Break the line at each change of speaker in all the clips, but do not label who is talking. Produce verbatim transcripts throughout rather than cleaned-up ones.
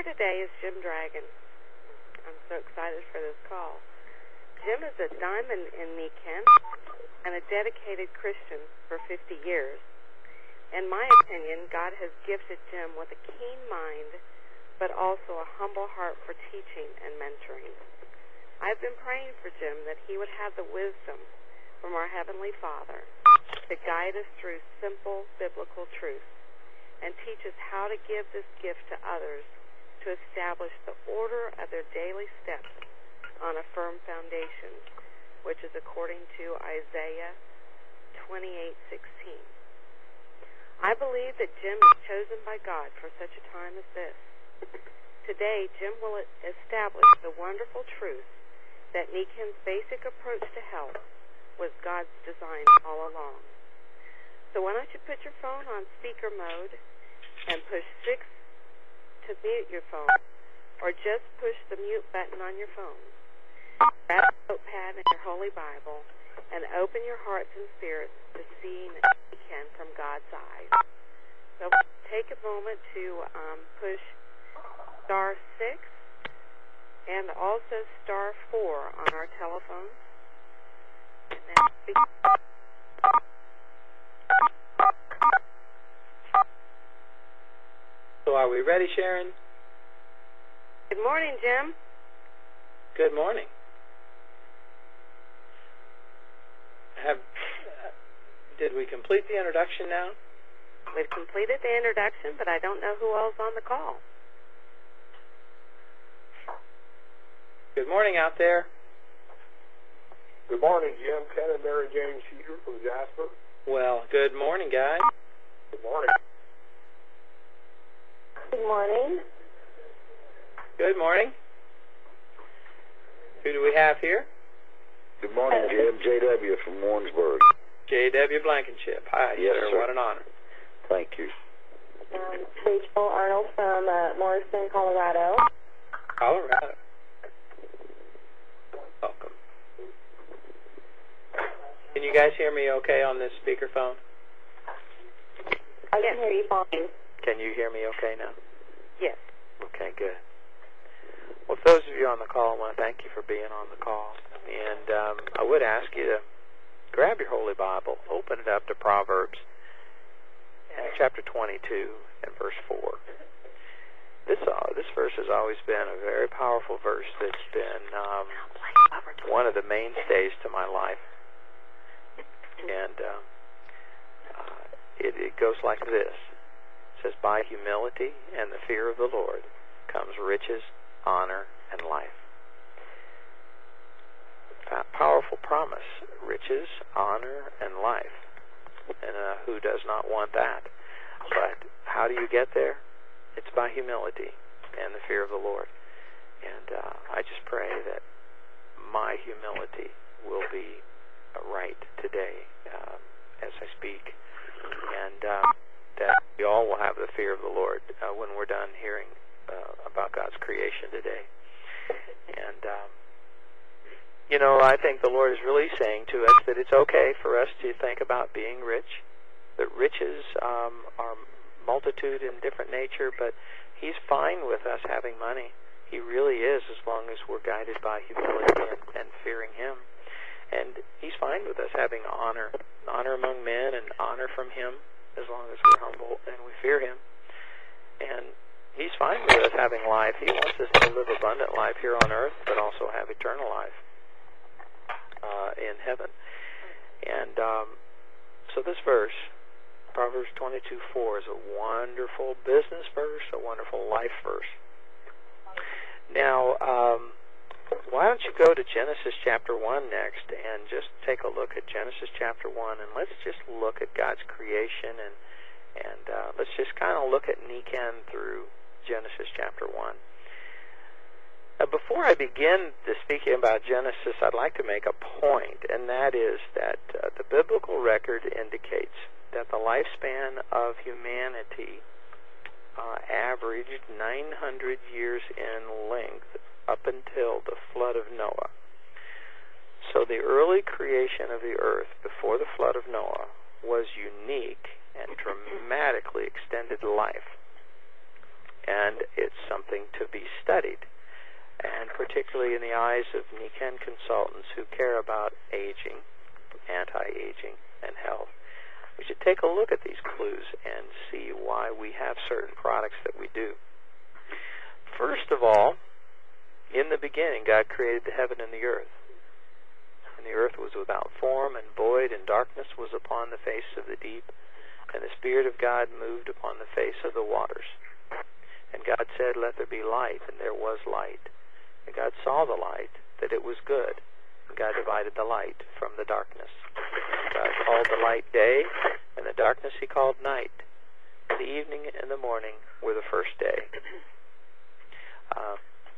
today is Jim Dragon. I'm so excited for this call. Jim is a diamond in Niken and a dedicated Christian for fifty years. In my opinion, God has gifted Jim with a keen mind, but also a humble heart for teaching and mentoring. I've been praying for Jim that he would have the wisdom from our Heavenly Father to guide us through simple biblical truths and teach us how to give this gift to others to establish the order of their daily steps on a firm foundation, which is according to Isaiah twenty-eight sixteen. I believe that Jim is chosen by God for such a time as this. Today, Jim will establish the wonderful truth that Niken's basic approach to health was God's design all along. So why don't you put your phone on speaker mode and push six to mute your phone, or just push the mute button on your phone. Grab a notepad and your Holy Bible and open your hearts and spirits to seeing Niken from God's eyes. So take a moment to um, push star six and also star four on our telephones. And then speak.
So are we ready, Sharon?
Good morning, Jim.
Good morning. Have uh, did we complete the introduction now?
We've completed the introduction, but I don't know who else on the call.
Good morning out there.
Good morning, Jim. Ken and Mary Jane Sheeter from Jasper.
Well, good morning, guys.
Good morning.
Good morning.
Good morning. Who do we have here?
Good morning, Jim. J W from Warrensburg.
J W Blankenship. Hi,
yes,
sir.
sir.
What an honor.
Thank you.
Um, Rachel Arnold from uh, Morrison, Colorado.
Colorado. Welcome. Can you guys hear me okay on this speakerphone?
I can hear you fine.
Can you hear me okay now?
Yes.
Okay, good. Well, for those of you on the call, I want to thank you for being on the call. And um, I would ask you to grab your Holy Bible, open it up to Proverbs uh, chapter twenty-two and verse four. This uh, this verse has always been a very powerful verse that's been um, one of the mainstays to my life. And uh, uh, it, it goes like this. It says, by humility and the fear of the Lord comes riches, honor, and life. A powerful promise. Riches, honor, and life. And uh, who does not want that? But how do you get there? It's by humility and the fear of the Lord. And uh, I just pray that my humility will be uh, right today um, as I speak. And uh, that we all will have the fear of the Lord uh, when we're done hearing uh, about God's creation today. And, um, you know, I think the Lord is really saying to us that it's okay for us to think about being rich, that riches um, are multitude in different nature, but He's fine with us having money. He really is, as long as we're guided by humility and, and fearing Him. And He's fine with us having honor, honor among men and honor from Him, as long as we're humble and we fear Him. And He's fine with us having life. He wants us to live abundant life here on earth, but also have eternal life uh, in heaven. And um, so this verse, Proverbs twenty-two four, is a wonderful business verse, a wonderful life verse. Now, um, why don't you go to Genesis chapter one next and just take a look at Genesis chapter one, and let's just look at God's creation, and, and uh, let's just kind of look at Niken through Genesis chapter one. Now, before I begin to speaking about Genesis, I'd like to make a point, and that is that uh, the biblical record indicates that the lifespan of humanity uh, averaged nine hundred years in length up until the flood of Noah. So the early creation of the earth before the flood of Noah was unique and dramatically extended life. And it's something to be studied, and particularly in the eyes of Nikken consultants who care about aging, anti-aging, and health. We should take a look at these clues and see why we have certain products that we do. First of all, in the beginning, God created the heaven and the earth. And the earth was without form and void, and darkness was upon the face of the deep, and the Spirit of God moved upon the face of the waters. And God said, "Let there be light," and there was light. And God saw the light, that it was good. And God divided the light from the darkness. God called the light day, and the darkness he called night. The evening and the morning were the first day. Uh,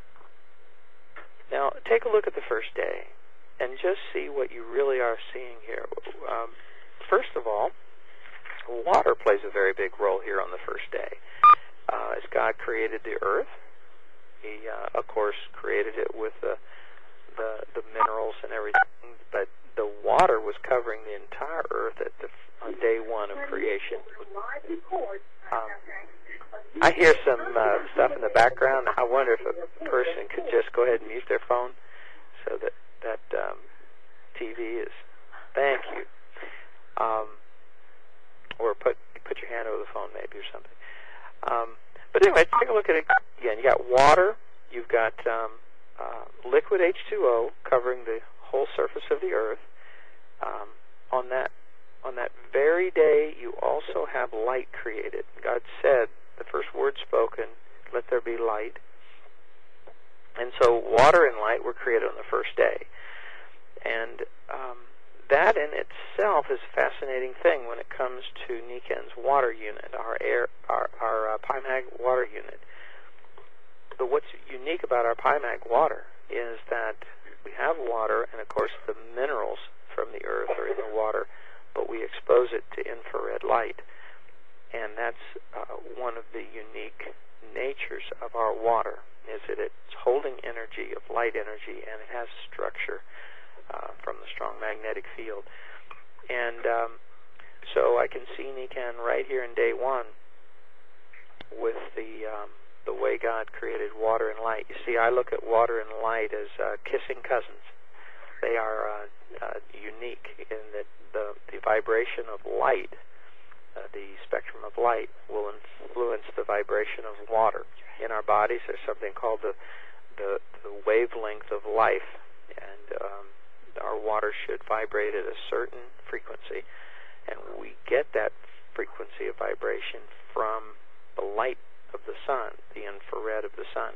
now, take a look at the first day, and just see what you really are seeing here. Um, first of all, water plays a very big role here on the first day. Uh, as God created the earth, he, uh, of course, created it with the, the the minerals and everything, but the water was covering the entire earth at the on day one of creation. Um, I hear some uh, stuff in the background. I wonder if a person could just go ahead and mute their phone so that that um, T V is. Thank you. Um, or put put your hand over the phone maybe or something. Um, but anyway, take a look at it again. You got water. You've got um, uh, liquid H two O covering the whole surface of the earth. Um, on that on that very day, you also have light created. God said, the first word spoken, "Let there be light." And so water and light were created on the first day. And um, that in itself is a fascinating thing when it comes to Nikken's water unit, our air, our, our uh, PyMag water unit. But what's unique about our PyMag water is that we have water, and of course the minerals from the earth are in the water, but we expose it to infrared light. And that's uh, one of the unique natures of our water, is that it's holding energy of light energy, and it has structure uh, from the strong magnetic field. And um, so I can see Nikken right here in day one with the um, the way God created water and light. You see, I look at water and light as uh, kissing cousins. They are uh, uh, unique in that the, the vibration of light, uh, the spectrum of light, will influence the vibration of water. In our bodies, there's something called the the, the wavelength of life, and um, our water should vibrate at a certain frequency, and we get that frequency of vibration from the light of the sun, the infrared of the sun.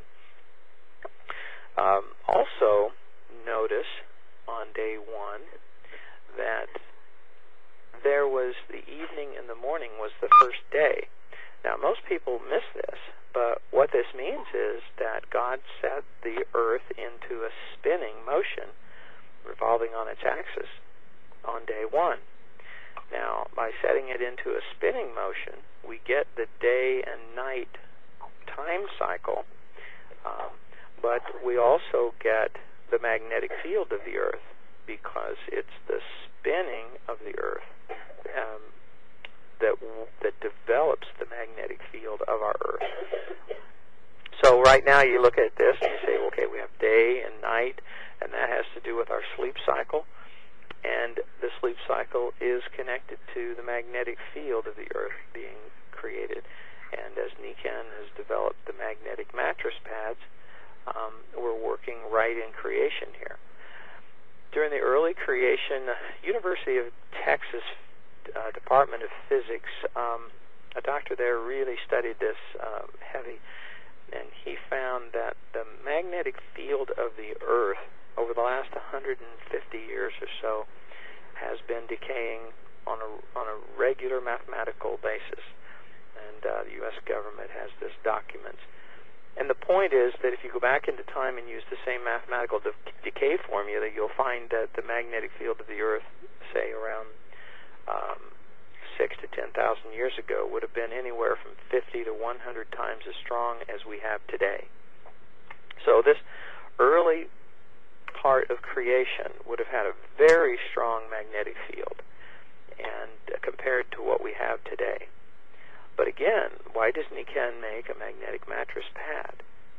Um, also, notice on day one that there was the evening and the morning was the first day. Now, most people miss this, but what this means is that God set the earth into a spinning motion, revolving on its axis, on day one. Now, by setting it into a spinning motion, we get the day and night time cycle, um, but we also get the magnetic field of the earth, because it's the spinning of the earth um, that that develops the magnetic field of our earth. So right now you look at this and you say, okay, we have day and night, and that has to do with our sleep cycle. And the sleep cycle is connected to the magnetic field of the earth being created. And as Nikken has developed the magnetic mattress pads, um, we're working right in creation here. During the early creation, University of Texas uh, Department of Physics, um, a doctor there really studied this um, heavy, and he found that the magnetic field of the earth over the last one hundred fifty years or so has been decaying on a on a regular mathematical basis, and uh, the U S government has this document. And the point is that if you go back into time and use the same mathematical de- decay formula, you'll find that the magnetic field of the earth, say around um, six to ten thousand years ago, would have been anywhere from fifty to one hundred times as strong as we have today. So this early part of creation would have had a very strong magnetic field, and uh, compared to what we have today. But again, why does Nikken make a magnetic mattress pad?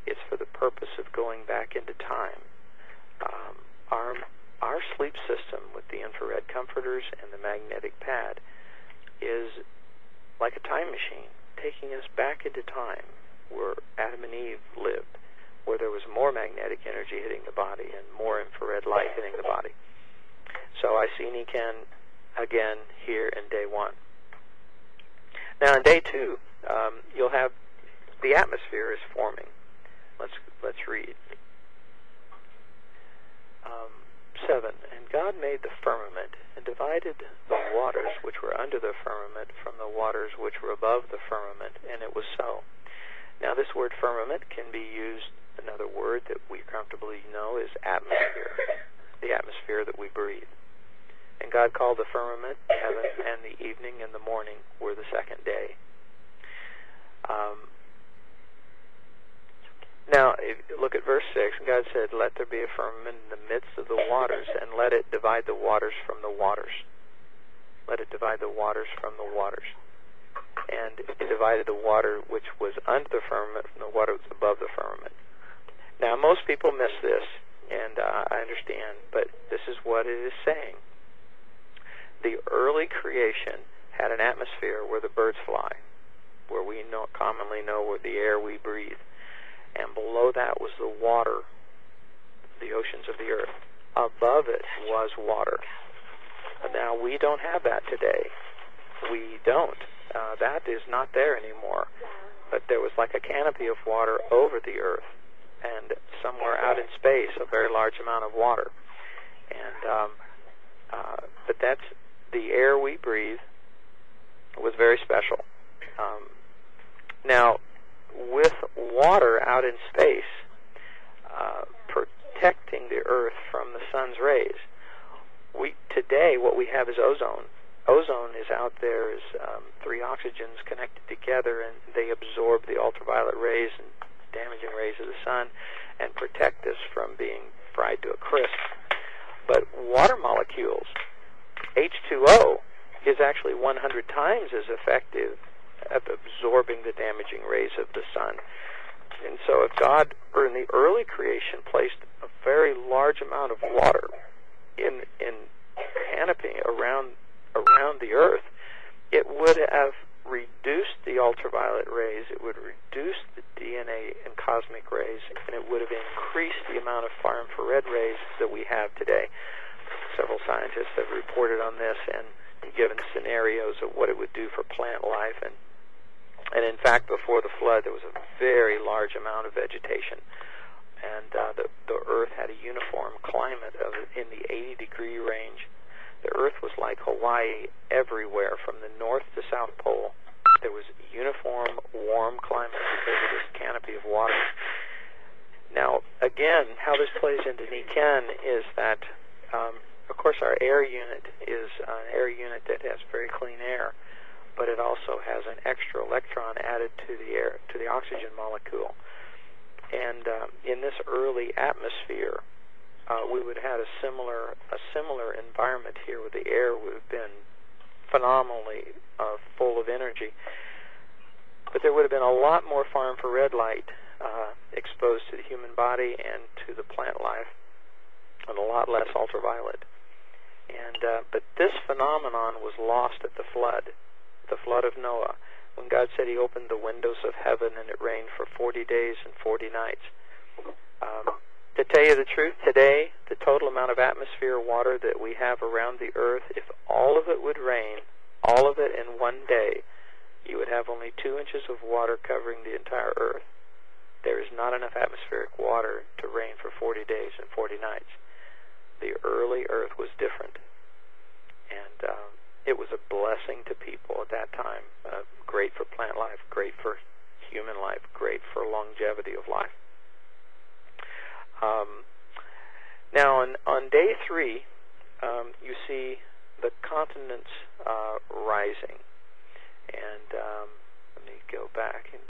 It's for the purpose of going back into time. Um, our our sleep system with the infrared comforters and the magnetic pad is like a time machine, taking us back into time where Adam and Eve lived, where there was more magnetic energy hitting the body and more infrared light hitting the body. So I see Nikan again here in day one. Now in day two, um, you'll have the atmosphere is forming. Let's let's read. Um, seven. And God made the firmament and divided the waters which were under the firmament from the waters which were above the firmament, and it was so. Now this word firmament can be used, another word that we comfortably know is atmosphere, the atmosphere that we breathe. And God called the firmament heaven, and the evening and the morning were the second day. Um, now, if you look at verse six, and God said, let there be a firmament in the midst of the waters, and let it divide the waters from the waters. Let it divide the waters from the waters. And it divided the water which was under the firmament from the water which was above the firmament. Now, most people miss this, and uh, I understand, but this is what it is saying. The early creation had an atmosphere where the birds fly, where we know, commonly know where the air we breathe. And below that was the water, the oceans of the earth. Above it was water. Now, we don't have that today. We don't. Uh, that is not there anymore. But there was like a canopy of water over the earth, and somewhere out in space, a very large amount of water. And um, uh, but that's the air we breathe was very special. Um, now, with water out in space uh, protecting the earth from the sun's rays, we today what we have is ozone. Ozone is out there as um, three oxygens connected together, and they absorb the ultraviolet rays and damaging rays of the sun and protect us from being fried to a crisp. But water molecules, H two O, is actually one hundred times as effective at absorbing the damaging rays of the sun. And so if God, or in the early creation, placed a very large amount of water in in canopy around around the earth, it would have reduced the ultraviolet rays, it would reduce the D N A and cosmic rays, and it would have increased the amount of far infrared rays that we have today. Several scientists have reported on this and given scenarios of what it would do for plant life. And and in fact, before the flood, there was a very large amount of vegetation, and uh, the the Earth had a uniform climate of in the eighty degree range. The Earth was like Hawaii everywhere, from the north to south pole. There was a uniform, warm climate because of this canopy of water. Now, again, how this plays into Nikan is that, um, of course, our air unit is an air unit that has very clean air, but it also has an extra electron added to the air, to the oxygen molecule. And um, in this early atmosphere, Uh, we would have had a similar a similar environment here, where the air would have been phenomenally uh, full of energy. But there would have been a lot more far infrared light uh, exposed to the human body and to the plant life, and a lot less ultraviolet. And uh, but this phenomenon was lost at the flood, the flood of Noah, when God said He opened the windows of heaven and it rained for forty days and forty nights. Um, To tell you the truth, today, the total amount of atmosphere water that we have around the earth, if all of it would rain, all of it in one day, you would have only two inches of water covering the entire earth. There is not enough atmospheric water to rain for forty days and forty nights. The early earth was different, and um, it was a blessing to people at that time. Uh, great for plant life, great for human life, great for longevity of life. Um, now, on, on day three, um, you see the continents uh, rising. And um, let me go back. And,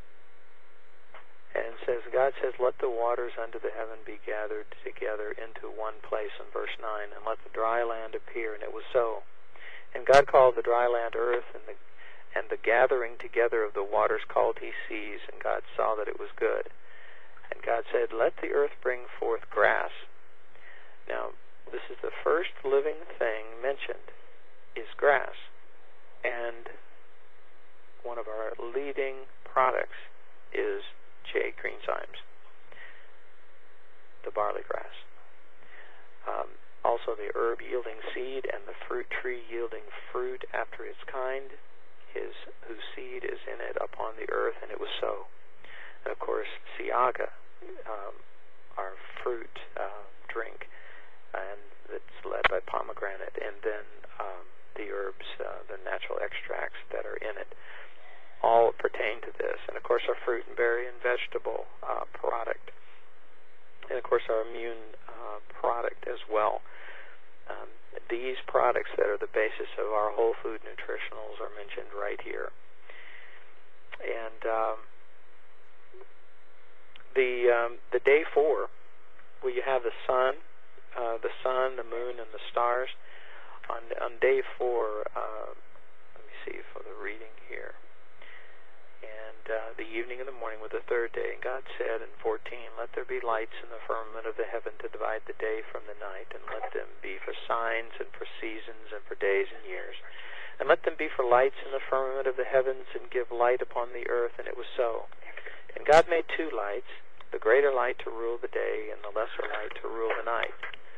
and it says, God says, let the waters under the heaven be gathered together into one place, in verse nine, and let the dry land appear. And it was so. And God called the dry land earth, and the, and the gathering together of the waters called He seas, and God saw that it was good. And God said, let the earth bring forth grass. Now, this is the first living thing mentioned, is grass. And one of our leading products is J. Greenzymes, the barley grass. Um, also the herb yielding seed and the fruit tree yielding fruit after its kind, his whose seed is in it upon the earth, and it was so. And of course, Siaga, um, our fruit uh, drink, and that's led by pomegranate, and then um, the herbs, uh, the natural extracts that are in it, all pertain to this. And of course, our fruit and berry and vegetable uh, product, and of course, our immune uh, product as well. Um, these products that are the basis of our whole food nutritionals are mentioned right here. And um, the um, the day four, where you have the sun, uh, the sun, the moon, and the stars. On on day four, uh, let me see for the reading here. And uh, the evening and the morning were the third day. And God said in fourteen, let there be lights in the firmament of the heaven to divide the day from the night, and let them be for signs and for seasons and for days and years. And let them be for lights in the firmament of the heavens, and give light upon the earth. And it was so. And God made two lights, the greater light to rule the day, and the lesser light to rule the night.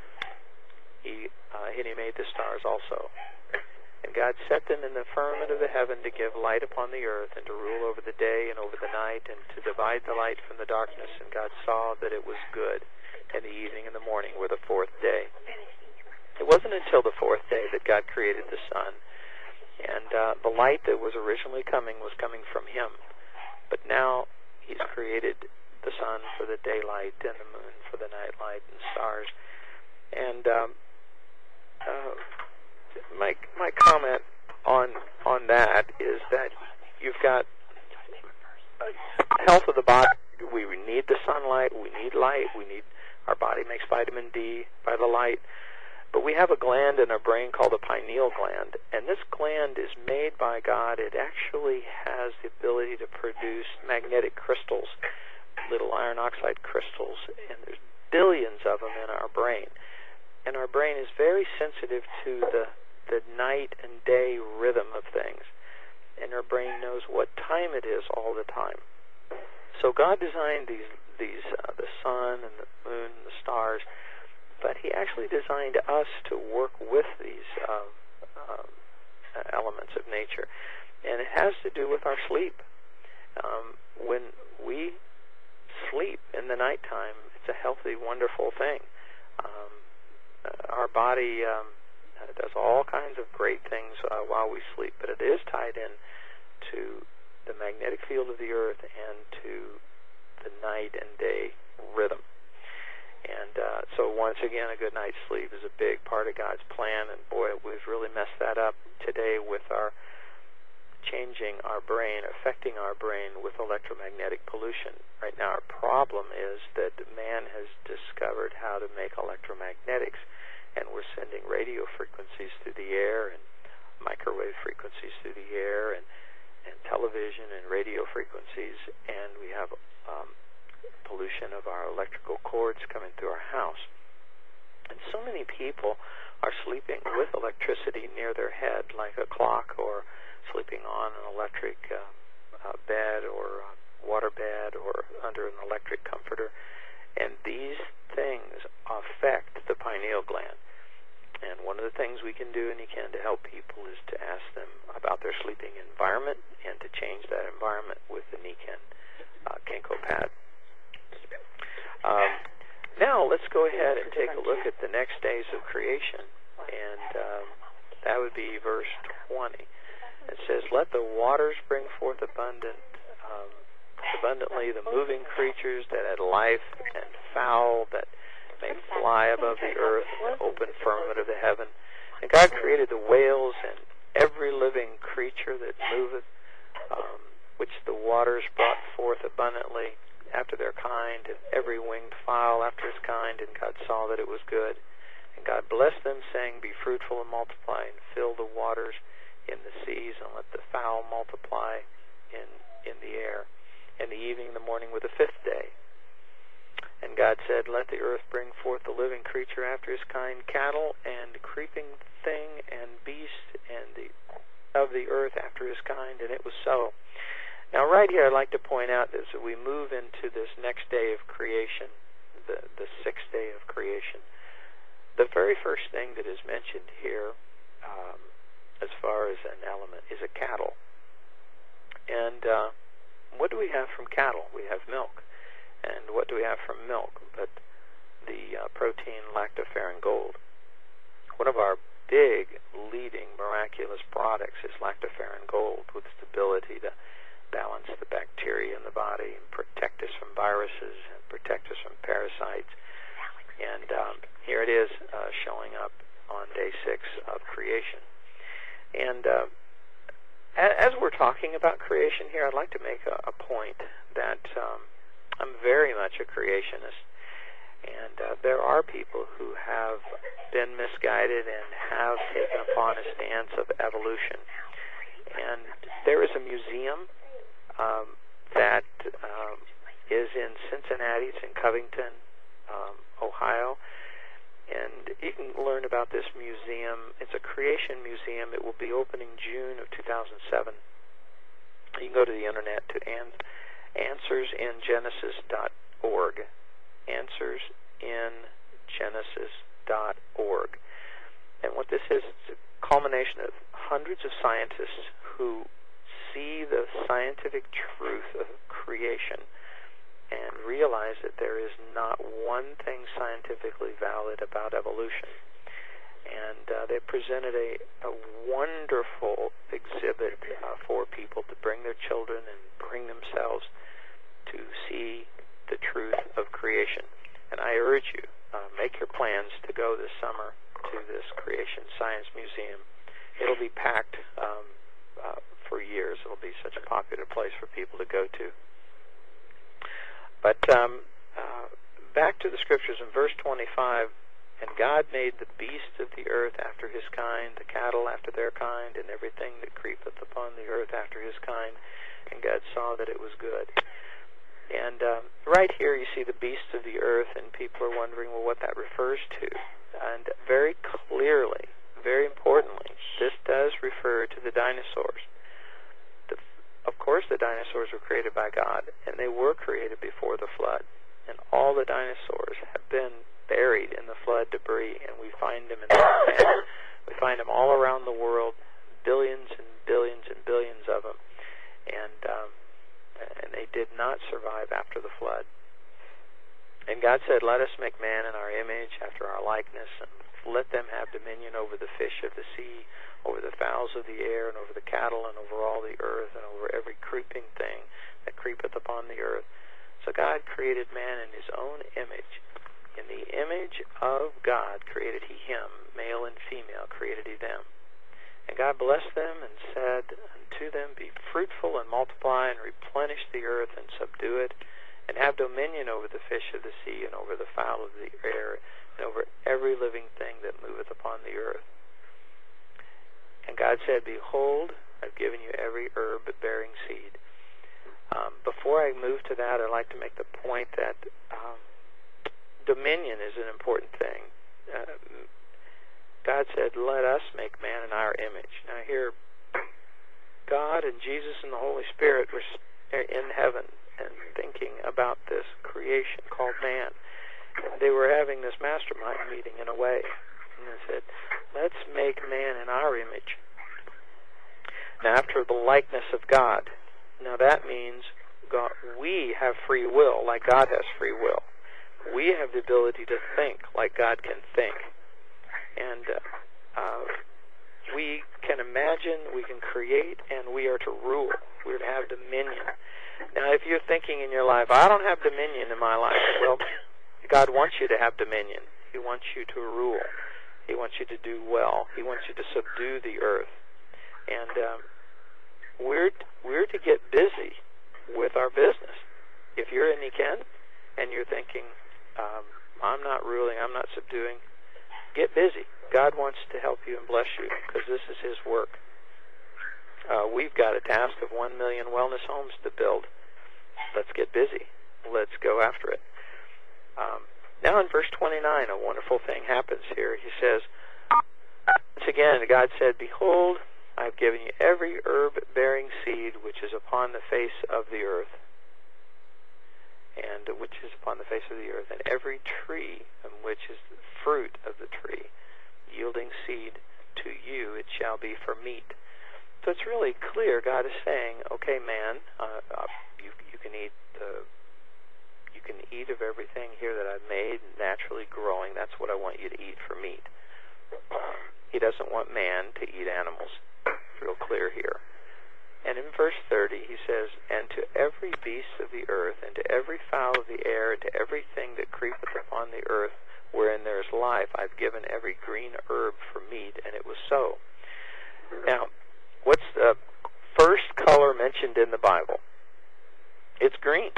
He, uh, and he made the stars also. And God set them in the firmament of the heaven to give light upon the earth, and to rule over the day and over the night, and to divide the light from the darkness. And God saw that it was good. And the evening and the morning were the fourth day. It wasn't until the fourth day that God created the sun. And uh, the light that was originally coming was coming from him. But now he's created the sun for the daylight, and the moon for the night light, and stars. And um, uh, my my comment on on that is that you've got health of the body. We need the sunlight. We need light. We need our body makes vitamin D by the light. But we have a gland in our brain called the pineal gland, and this gland is made by God. It actually has the ability to produce magnetic crystals, little iron oxide crystals, and there's billions of them in our brain. And our brain is very sensitive to the the night and day rhythm of things. And our brain knows what time it is all the time. So God designed these, these uh, the sun and the moon and the stars, but he actually designed us to work with these uh, uh, elements of nature. And it has to do with our sleep. Um, when we sleep in the nighttime, it's a healthy, wonderful thing. Um, uh, our body um, does all kinds of great things uh, while we sleep, but it is tied in to the magnetic field of the earth and to the night and day rhythm. And uh, so once again, a good night's sleep is a big part of God's plan, and boy, we've really messed that up today with our changing our brain, affecting our brain with electromagnetic pollution. Right now our problem is that man has discovered how to make electromagnetics, and we're sending radio frequencies through the air and microwave frequencies through the air and, and television and radio frequencies, and we have um, pollution of our electrical cords coming through our house. And so many people are sleeping with electricity near their head, like a clock, or sleeping on an electric uh, uh, bed or uh, water bed or under an electric comforter. And these things affect the pineal gland. And one of the things we can do, and you can, to help people is to ask them about their sleeping environment and to change that environment with the Niken uh, Kenko pad. Um, now let's go ahead and take a look at the next days of creation. And um, that would be verse twenty. It says, let the waters bring forth abundant, um, abundantly the moving creatures that had life, and fowl that may fly above the earth, the open firmament of the heaven. And God created the whales and every living creature that moveth, um, which the waters brought forth abundantly after their kind, and every winged fowl after his kind. And God saw that it was good. And God blessed them, saying, be fruitful and multiply, and fill the waters in the seas, and let the fowl multiply in in the air. And the evening and the morning were the fifth day. said, let the earth bring forth the living creature after his kind, cattle and creeping thing and beast and the of the earth after his kind, and it was so. Now, right here, I'd like to point out that as we move into this next day of creation, the, the sixth day of creation, the very first thing that is mentioned here, um, as far as an element, is a cattle. And uh, what do we have from cattle? We have milk. And what do we have from milk but the uh, protein lactoferrin gold? One of our big leading miraculous products is lactoferrin gold, with its ability to balance the bacteria in the body and protect us from viruses and protect us from parasites. And um, here it is uh, showing up on day six of creation. And uh, as we're talking about creation here, I'd like to make a, a point that um, I'm very much a creationist. And uh, there are people who have been misguided and have taken upon a stance of evolution. And there is a museum um, that um, is in Cincinnati. It's in Covington, um, Ohio. And you can learn about this museum. It's a creation museum. It will be opening June of two thousand seven. You can go to the internet to answers in genesis dot org. answers in genesis dot org. And what this is, it's a culmination of hundreds of scientists who see the scientific truth of creation and realize that there is not one thing scientifically valid about evolution. And uh, they presented a, a wonderful exhibit uh, for people to bring their children and bring themselves to see the truth of creation. And I urge you, uh, make your plans to go this summer to this Creation Science Museum. It'll be packed um, uh, for years. It'll be such a popular place for people to go to. But um, uh, back to the scriptures in verse twenty-five, and God made the beasts of the earth after his kind, the cattle after their kind, and everything that creepeth upon the earth after his kind. And God saw that it was good. And um, right here you see the beasts of the earth, and people are wondering, well, what that refers to. And very clearly, very importantly, this does refer to the dinosaurs. The, of course, the dinosaurs were created by God, and they were created before the flood. And all the dinosaurs have been buried in the flood debris, and we find them in the sand. We find them all around the world, billions and billions and billions of them. And um, and they did not survive after the flood. And God said, let us make man in our image, after our likeness, and let them have dominion over the fish of the sea, over the fowls of the air, and over the cattle, and over all the earth, and over every creeping thing that creepeth upon the earth. So God created man in his own image. In the image of God created he him, male and female created he them. And God blessed them and said unto them, be fruitful and multiply, and replenish the earth and subdue it, and have dominion over the fish of the sea, and over the fowl of the air, and over every living thing that moveth upon the earth. And God said, behold, I've given you every herb bearing seed. Um, before I move to that, I'd like to make the point that um, dominion is an important thing. Uh, God said, let us make man in our image. Now here, God and Jesus and the Holy Spirit were in heaven and thinking about this creation called man. They were having this mastermind meeting in a way. And they said, let's make man in our image. Now, after the likeness of God. Now that means God, we have free will like God has free will. We have the ability to think like God can think. And uh, uh, we can imagine, we can create, and we are to rule. We are to have dominion. Now, if you're thinking in your life, I don't have dominion in my life, well, God wants you to have dominion. He wants you to rule. He wants you to do well. He wants you to subdue the earth. And um, we're, we're to get busy with our business. If you're in Ken and you're thinking, um, I'm not ruling, I'm not subduing, get busy. God wants to help you and bless you because this is his work. Uh, we've got a task of one million wellness homes to build. Let's get busy. Let's go after it. Um, twenty-nine, a wonderful thing happens here. He says, once again, God said, "Behold, I have given you every herb-bearing seed which is upon the face of the earth, and which is upon the face of the earth, and every tree in which is the fruit of the tree, yielding seed to you, it shall be for meat." So it's really clear. God is saying, "Okay, man, uh, uh, you you can eat the you can eat of everything here that I've made, naturally growing. That's what I want you to eat for meat." He doesn't want man to eat animals. It's real clear here. And in verse thirty, he says, "And to every beast of the earth, and to every fowl of the air, and to everything that creepeth upon the earth, wherein there is life, I've given every green herb for meat," and it was so. Now, what's the first color mentioned in the Bible? It's green.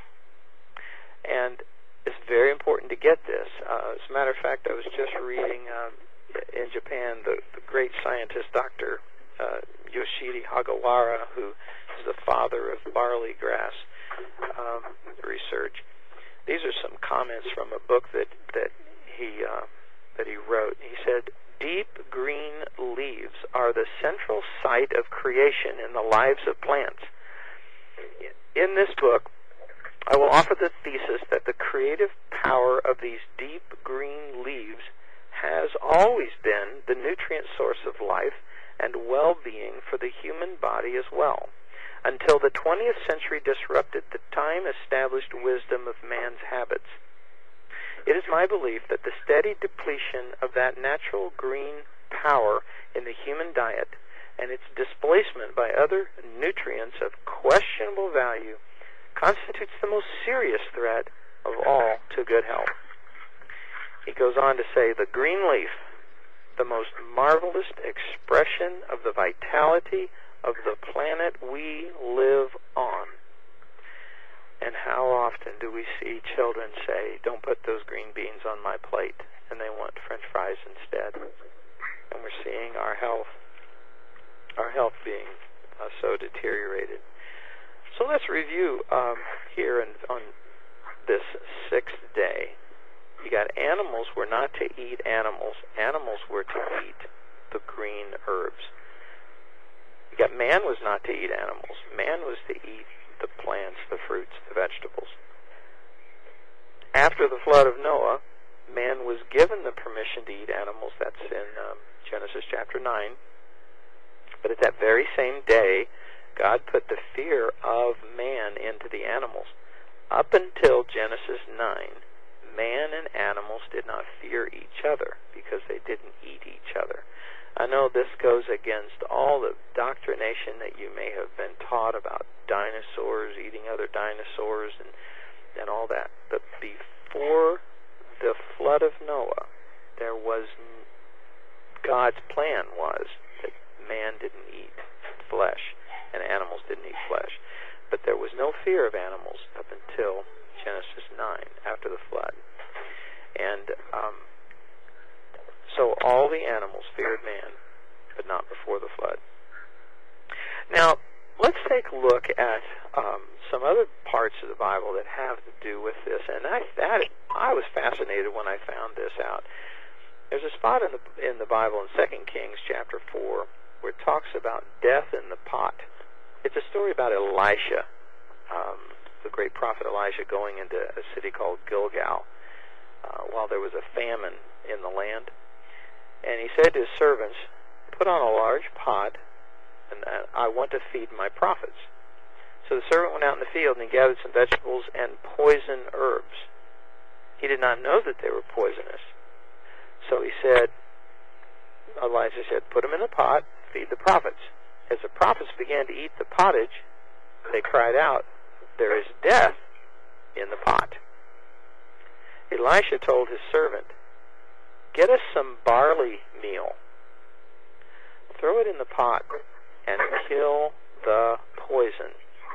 And it's very important to get this. Uh, as a matter of fact, I was just reading um, in Japan, the, the great scientist, Doctor Uh, Yoshidi Hagawara, who is the father of barley grass um, research. These are some comments from a book that that he uh, that he wrote. He said, "Deep green leaves are the central site of creation in the lives of plants. In this book, I will offer the thesis that the creative power of these deep green leaves has always been the nutrient source of life and well-being for the human body as well, until the twentieth century disrupted the time-established wisdom of man's habits. It is my belief that the steady depletion of that natural green power in the human diet and its displacement by other nutrients of questionable value constitutes the most serious threat of all to good health." He goes on to say, "The green leaf, the most marvelous expression of the vitality of the planet we live on." And how often do we see children say, "Don't put those green beans on my plate," and they want French fries instead. And we're seeing our health, our health being uh, so deteriorated. So let's review um, here in, on this sixth day. You got animals were not to eat animals. Animals were to eat the green herbs. You got man was not to eat animals. Man was to eat the plants, the fruits, the vegetables. After the flood of Noah, man was given the permission to eat animals. That's in um, Genesis chapter nine. But at that very same day, God put the fear of man into the animals. Up until Genesis nine, man and animals did not fear each other because they didn't eat each other. I know this goes against all the doctrination that you may have been taught about dinosaurs, eating other dinosaurs, and, and all that. But before the flood of Noah, there was, God's plan was that man didn't eat flesh and animals didn't eat flesh. But there was no fear of animals up until Genesis nine, after the flood. And um, so all the animals feared man, but not before the flood. Now, let's take a look at um, some other parts of the Bible that have to do with this. And I, that, I was fascinated when I found this out. There's a spot in the, in the Bible in Second Kings chapter four where it talks about death in the pot. It's a story about Elisha, um, the great prophet Elisha, going into a city called Gilgal uh, while there was a famine in the land. And he said to his servants, "Put on a large pot, and I want to feed my prophets." So the servant went out in the field, and he gathered some vegetables and poison herbs. He did not know that they were poisonous. So he said, Elijah said, "Put them in the pot, feed the prophets." As the prophets began to eat the pottage, they cried out, "There is death in the pot." Elisha told his servant, "Get us some barley meal. Throw it in the pot and kill the poison."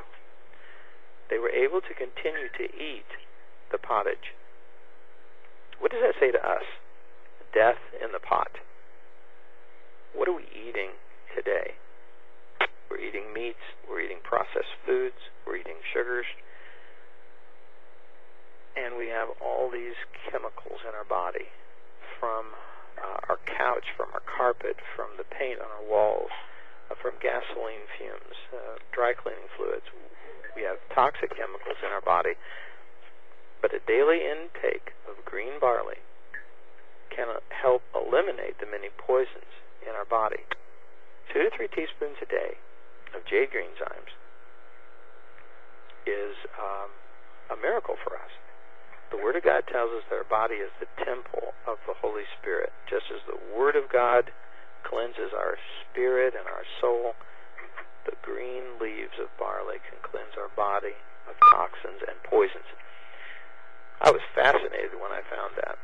They were able to continue to eat the pottage. What does that say to us? Death in the pot. What are we eating today? We're eating meats, we're eating processed foods, we're eating sugars, and we have all these chemicals in our body, from uh, our couch, from our carpet, from the paint on our walls, uh, from gasoline fumes, uh, dry cleaning fluids. We have toxic chemicals in our body. But a daily intake of green barley can help eliminate the many poisons in our body. Two to three teaspoons a day of jade green zymes is um, a miracle for us. The Word of God tells us that our body is the temple of the Holy Spirit. Just as the Word of God cleanses our spirit and our soul, the green leaves of barley can cleanse our body of toxins and poisons. I was fascinated when I found that.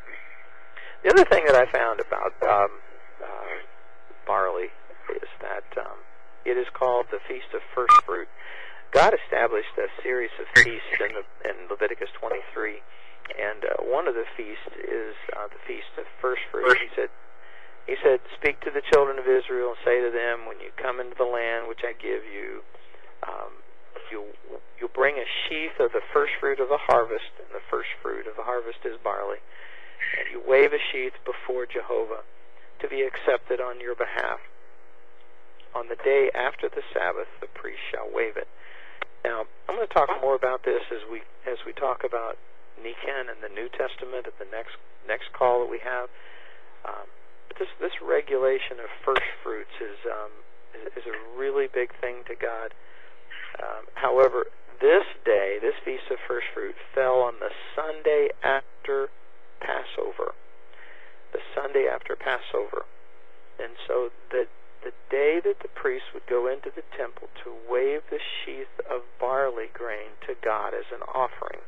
The other thing that I found about um, uh, barley is that um, it is called the Feast of First Fruit. God established a series of feasts in, the, in Leviticus twenty-three, and uh, one of the feasts is uh, the Feast of First Fruit. He said, He said, "Speak to the children of Israel and say to them, when you come into the land which I give you, um, you you'll bring a sheath of the first fruit of the harvest, and the first fruit of the harvest is barley, and you wave a sheath before Jehovah to be accepted on your behalf. On the day after the Sabbath, the priest shall wave it." Now, I'm going to talk more about this as we as we talk about Nican and the New Testament at the next next call that we have. Um, but this this regulation of first fruits is um, is, is a really big thing to God. Um, however, this day, this Feast of First Fruit, fell on the Sunday after Passover. The Sunday after Passover. And so the, the day that the priest would go into the temple to wave the sheath of barley grain to God as an offering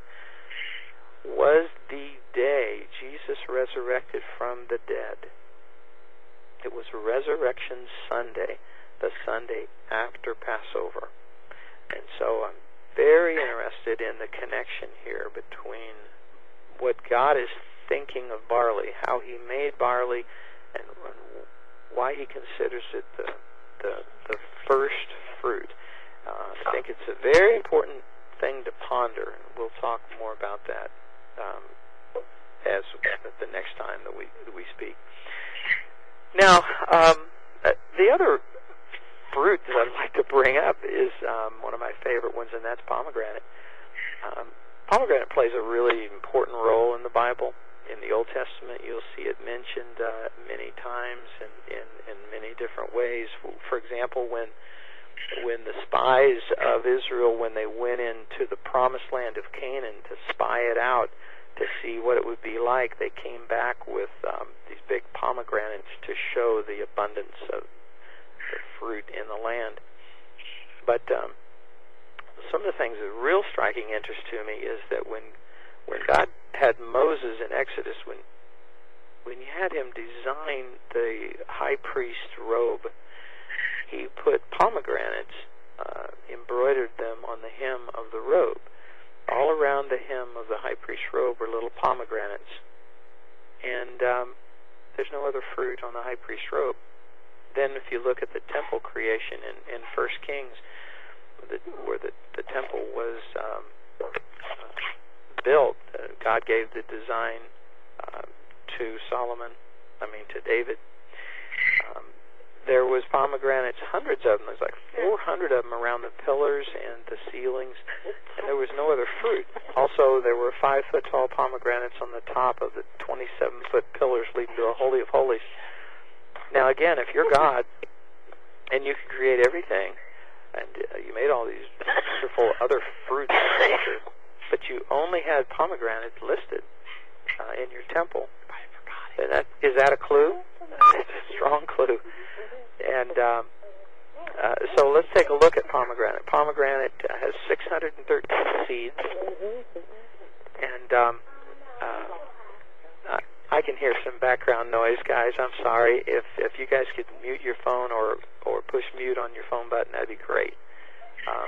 was the day Jesus resurrected from the dead. It was Resurrection Sunday, the Sunday after Passover. And so I'm very interested in the connection here between what God is thinking of barley, how He made barley, and why He considers it the the, the first fruit. Uh, I think it's a very important thing to ponder, and we'll talk more about that um, as the next time that we that we speak. Now, um, the other fruit that I'd like to bring up is um, one of my favorite ones, and that's pomegranate. Um, pomegranate plays a really important role in the Bible. In the Old Testament, you'll see it mentioned uh, many times in, in, in many different ways. For example, when when the spies of Israel, when they went into the promised land of Canaan to spy it out, to see what it would be like, they came back with um, these big pomegranates to show the abundance of the fruit in the land. But um, some of the things of real striking interest to me is that when when God had Moses in Exodus, when when he had him design the high priest robe, he put pomegranates, uh, embroidered them on the hem of the robe. All around the hem of the high priest robe were little pomegranates. And um, there's no other fruit on the high priest robe. Then if you look at the temple creation in, in First Kings, the, where the, the temple was um, uh, built, uh, God gave the design uh, to Solomon, I mean to David. Um, there was pomegranates, hundreds of them. There's like four hundred of them around the pillars and the ceilings, and there was no other fruit. Also, there were five-foot-tall pomegranates on the top of the twenty-seven-foot pillars leading to the Holy of Holies. Now, again, if you're God, and you can create everything, and uh, you made all these wonderful other fruits in nature, but you only had pomegranates listed uh, in your temple, and that, is that a clue? It's a strong clue. And um, uh, so let's take a look at pomegranate. Pomegranate uh, has six hundred thirteen seeds, and um, uh, I can hear some background noise, guys. I'm sorry. If if you guys could mute your phone or, or push mute on your phone button, that'd be great. Um,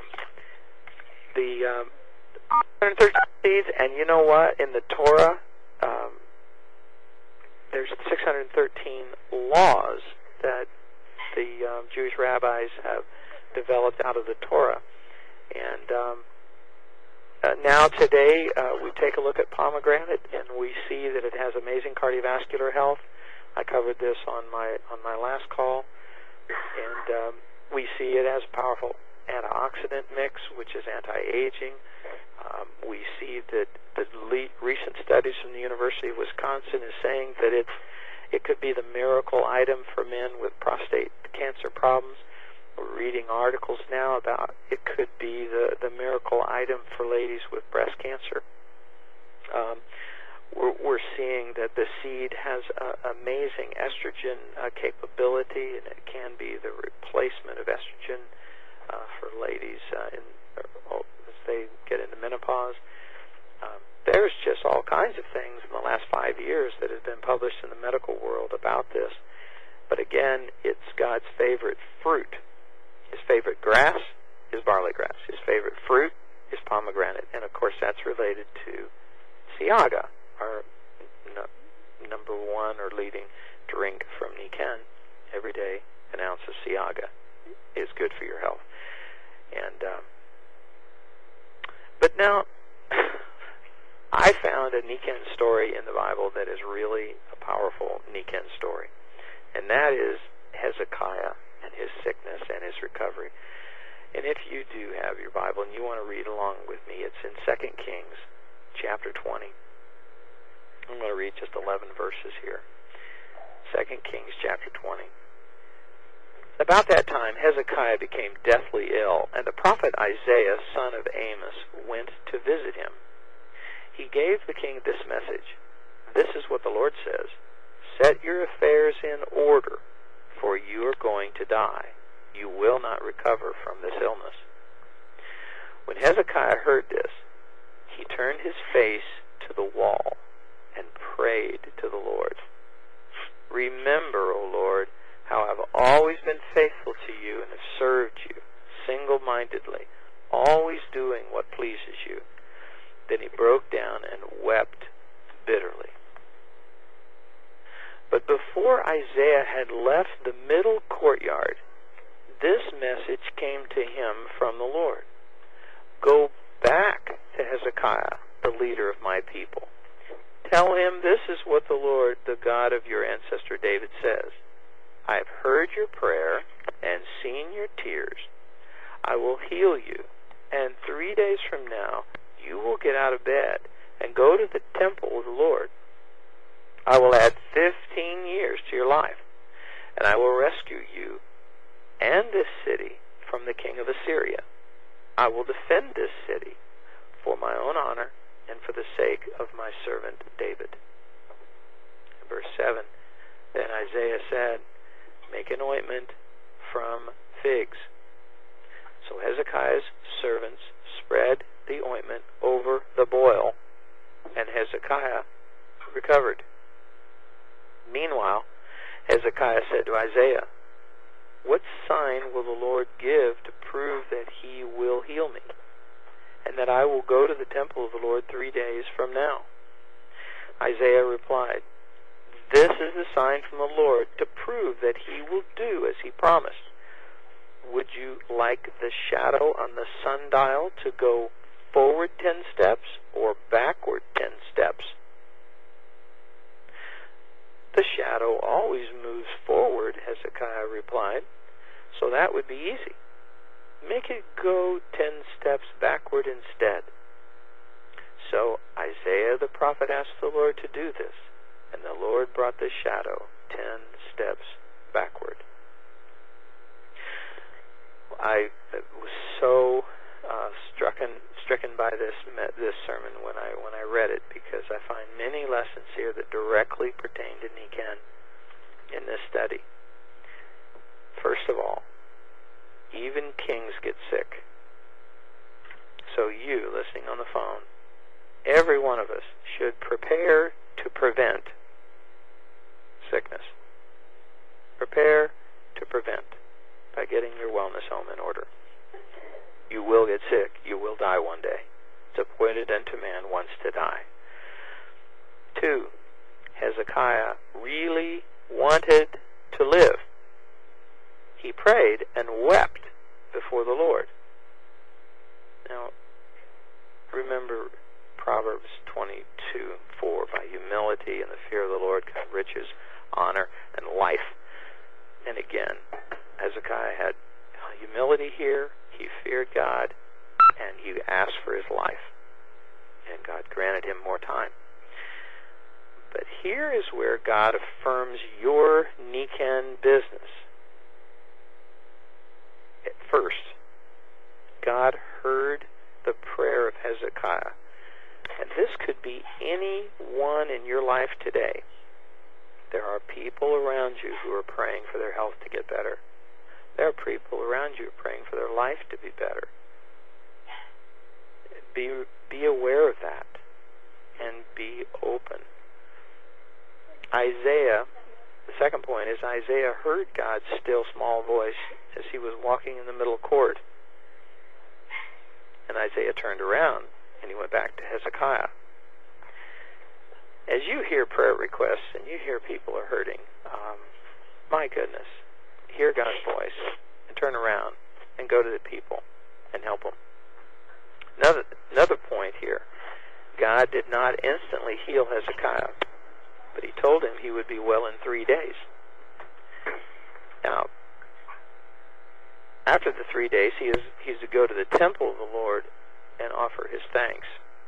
the um, one hundred thirteen seeds, and you know what? In the Torah, um, there's six hundred thirteen laws that the um, Jewish rabbis have developed out of the Torah. And um, uh, now today uh, we take a look at pomegranate, and we see that it has amazing cardiovascular health. I covered this on my on my last call, and um, we see it as a powerful antioxidant mix, which is anti-aging. Um, we see that the le- recent studies from the University of Wisconsin is saying that it's it could be the miracle item for men with prostate cancer problems. We're reading articles now about it could be the, the miracle item for ladies with breast cancer. Um, we're, we're seeing that the seed has uh, amazing estrogen uh, capability, and it can be the replacement of estrogen uh, for ladies uh, in, uh, as they get into menopause. Um, there's just all kinds of things in the last five years that have been published in the medical world about this. But again, it's God's favorite fruit. His favorite grass is barley grass. His favorite fruit is pomegranate. And, of course, that's related to Siaga, our no, number one or leading drink from Nikken. Every day, an ounce of Siaga is good for your health. And um, But now, I found a Nikken story in the Bible that is really a powerful Nikken story. And that is Hezekiah and his sickness and his recovery. And if you do have your Bible and you want to read along with me, it's in Second Kings chapter twenty. I'm going to read just eleven verses here. Second Kings chapter twenty. About that time, Hezekiah became deathly ill, and the prophet Isaiah, son of Amos, went to visit him. He gave the king this message. This is what the Lord says. Set your affairs in order, for you are going to die. You will not recover from this illness. When Hezekiah heard this, he turned his face to the wall and prayed to the Lord. Remember, O Lord, how I've always been faithful to you and have served you single-mindedly, always doing what pleases you. Then he broke down and wept bitterly. But before Isaiah had left the middle courtyard, this message came to him from the Lord. Go back to Hezekiah, the leader of my people. Tell him this is what the Lord, the God of your ancestor David, says. I have heard your prayer and seen your tears. I will heal you, and three days from now you will get out of bed and go to the temple of the Lord. I will add fifteen years to your life, and I will rescue you and this city from the king of Assyria. I will defend this city for my own honor and for the sake of my servant David. Verse seven, then Isaiah said, make an ointment from figs. So Hezekiah's servants spread the ointment over the boil, and Hezekiah recovered. Meanwhile, Hezekiah said to Isaiah, what sign will the Lord give to prove that he will heal me, and that I will go to the temple of the Lord three days from now? Isaiah replied, this is the sign from the Lord to prove that he will do as he promised. Would you like the shadow on the sundial to go forward ten steps or backward ten steps? The shadow always moves forward, Hezekiah replied, so that would be easy. Make it go ten steps backward instead. So Isaiah the prophet asked the Lord to do this, and the Lord brought the shadow ten steps backward. I was so uh, stricken stricken by this this sermon when I when I read it, because I find many lessons here that directly pertain to Nikken in this study. First of all, even kings get sick. So you, listening on the phone, every one of us should prepare to prevent sickness. Prepare to prevent by getting your wellness home in order. You will get sick. You will die one day. It's appointed unto man once to die. Two, Hezekiah really wanted to live. He prayed and wept before the Lord. Now, remember Proverbs twenty-two four, by humility and the fear of the Lord come riches, honor, and life. And again, Hezekiah had humility here, he feared God, and he asked for his life. And God granted him more time. But here is where God affirms your Nican business. At first, God heard the prayer of Hezekiah. And this could be anyone in your life today. There are people around you who are praying for their health to get better. There are people around you praying for their life to be better. Be, be aware of that and be open. Isaiah, the second point is Isaiah heard God's still small voice as he was walking in the middle court. And Isaiah turned around and he went back to Hezekiah. As you hear prayer requests and you hear people are hurting, um, my goodness, hear God's voice and turn around and go to the people and help them. Another, another point here, God did not instantly heal Hezekiah, but he told him he would be well in three days. Now, after the three days, he is he's to go to the temple of the Lord and offer his thanks.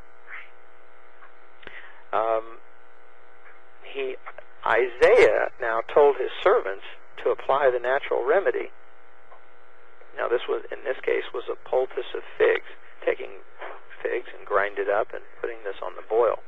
Um, he Isaiah now told his servants to apply the natural remedy. Now, this was in this case was a poultice of figs, taking figs and grind it up and putting this on the boil.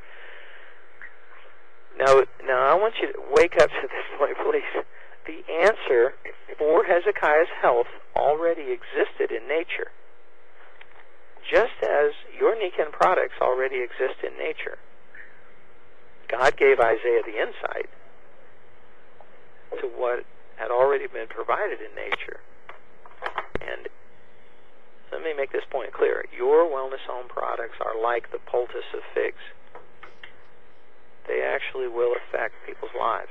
Now, now I want you to wake up to this point, please. The answer for Hezekiah's health already existed in nature, just as your Nican products already exist in nature. God gave Isaiah the insight to what had already been provided in nature. And let me make this point clear. Your Wellness Home products are like the poultice of figs. They actually will affect people's lives.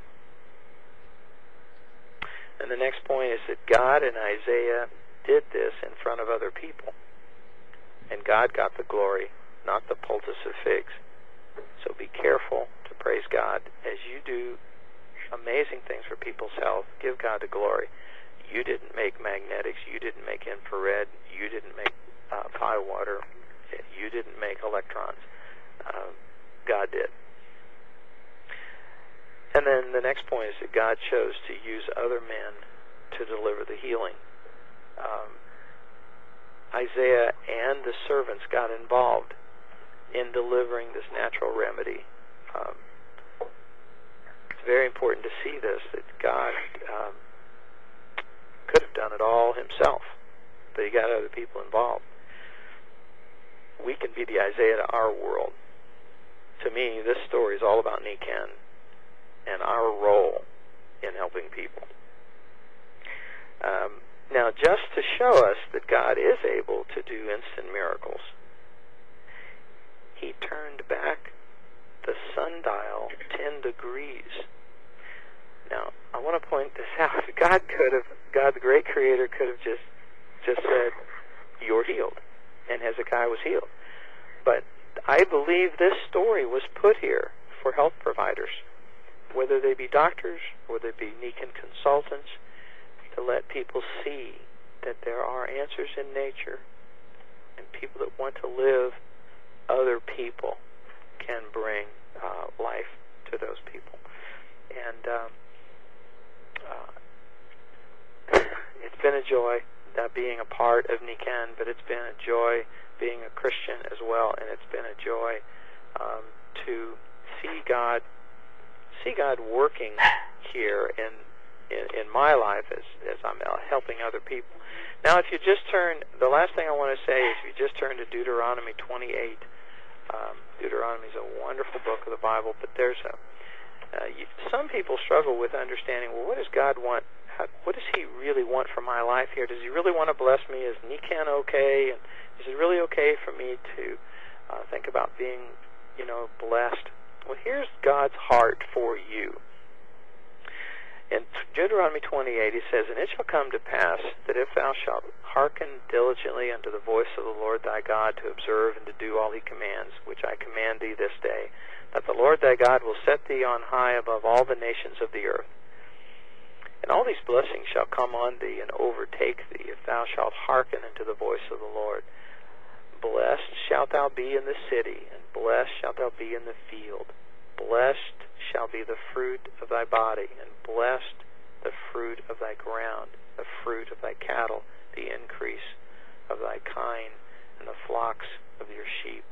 And the next point is that God and Isaiah did this in front of other people. And God got the glory, not the poultice of figs. So be careful to praise God. As you do amazing things for people's health, give God the glory. You didn't make magnetics. You didn't make infrared. You didn't make uh, pie water. You didn't make electrons. Uh, God did. And then the next point is that God chose to use other men to deliver the healing. Um, Isaiah and the servants got involved in delivering this natural remedy. Um, it's very important to see this, that God um, could have done it all himself, but he got other people involved. We can be the Isaiah to our world. To me, this story is all about Nican and our role in helping people. Um, now, just to show us that God is able to do instant miracles, he turned back the sundial ten degrees. Now, I want to point this out. God could have, God, the great creator, could have just, just said, you're healed. And Hezekiah was healed. But I believe this story was put here for health providers, whether they be doctors, whether they be Nican consultants, to let people see that there are answers in nature, and people that want to live, other people can bring uh, life to those people. And um, uh, it's been a joy uh, being a part of Nican, but it's been a joy being a Christian as well, and it's been a joy um, to see God see God working here in, in in my life as as I'm helping other people. Now, if you just turn, the last thing I want to say is, if you just turn to Deuteronomy twenty-eight. Um, Deuteronomy is a wonderful book of the Bible, but there's a uh, you, some people struggle with understanding. Well, what does God want? How, what does He really want for my life here? Does He really want to bless me? Is Nican okay? And is it really okay for me to uh, think about being, you know, blessed? Well, here's God's heart for you. In Deuteronomy twenty-eight, he says, And it shall come to pass that if thou shalt hearken diligently unto the voice of the Lord thy God to observe and to do all he commands, which I command thee this day, that the Lord thy God will set thee on high above all the nations of the earth. And all these blessings shall come on thee and overtake thee, if thou shalt hearken unto the voice of the Lord. Blessed shalt thou be in the city, and blessed shalt thou be in the field. Blessed shall be the fruit of thy body, and blessed the fruit of thy ground, the fruit of thy cattle, the increase of thy kine, and the flocks of your sheep.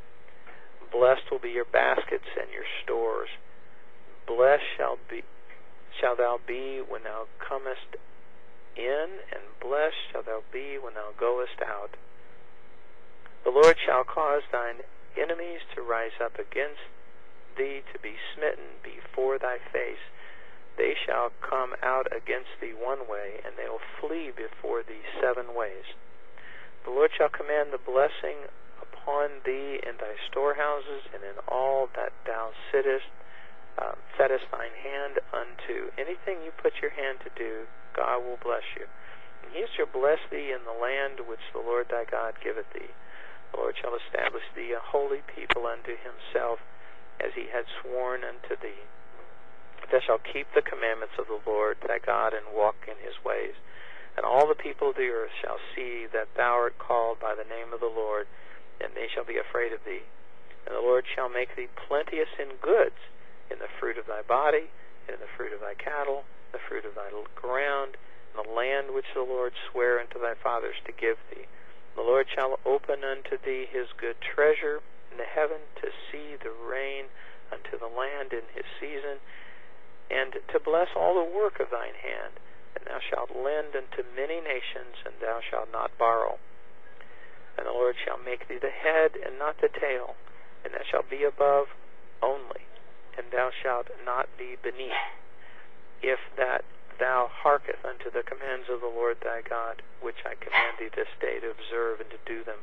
Blessed will be your baskets and your stores. Blessed shall be shall thou be when thou comest in, and blessed shall thou be when thou goest out. The Lord shall cause thine enemies to rise up against thee, to be smitten before thy face. They shall come out against thee one way, and they will flee before thee seven ways. The Lord shall command the blessing upon thee in thy storehouses, and in all that thou sittest, um, settest thine hand unto. Anything you put your hand to do, God will bless you. And he shall bless thee in the land which the Lord thy God giveth thee. The Lord shall establish thee a holy people unto himself, as he had sworn unto thee. Thou shalt keep the commandments of the Lord thy God, and walk in his ways. And all the people of the earth shall see that thou art called by the name of the Lord, and they shall be afraid of thee. And the Lord shall make thee plenteous in goods, in the fruit of thy body, and in the fruit of thy cattle, the fruit of thy ground, and the land which the Lord sware unto thy fathers to give thee. The Lord shall open unto thee his good treasure in the heaven, to see the rain unto the land in his season, and to bless all the work of thine hand. And thou shalt lend unto many nations, and thou shalt not borrow. And the Lord shall make thee the head and not the tail, and thou shalt be above only, and thou shalt not be beneath, if that thou hearketh unto the commands of the Lord thy God, which I command thee this day to observe and to do them.